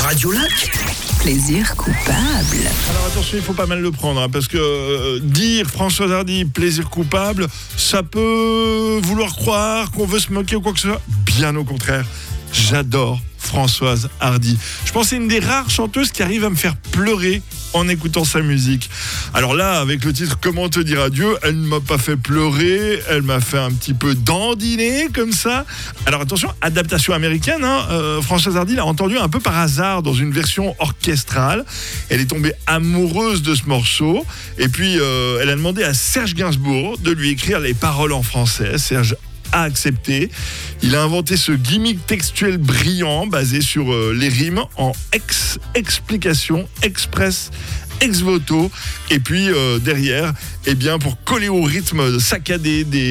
Radio Lac. Plaisir coupable. Alors attention, il faut pas mal le prendre, parce que dire Françoise Hardy plaisir coupable, ça peut vouloir croire qu'on veut se moquer ou quoi que ce soit. Bien au contraire, j'adore Françoise Hardy. Je pense que c'est une des rares chanteuses qui arrive à me faire pleurer en écoutant sa musique. Alors là, avec le titre Comment te dire adieu, elle ne m'a pas fait pleurer, elle m'a fait un petit peu dandiner comme ça. Alors attention, adaptation américaine, Françoise Hardy l'a entendu un peu par hasard dans une version orchestrale. Elle est tombée amoureuse de ce morceau et puis elle a demandé à Serge Gainsbourg de lui écrire les paroles en français. Serge a accepté. Il a inventé ce gimmick textuel brillant basé sur les rimes en explication, express, ex voto. Et puis derrière, pour coller au rythme saccadé des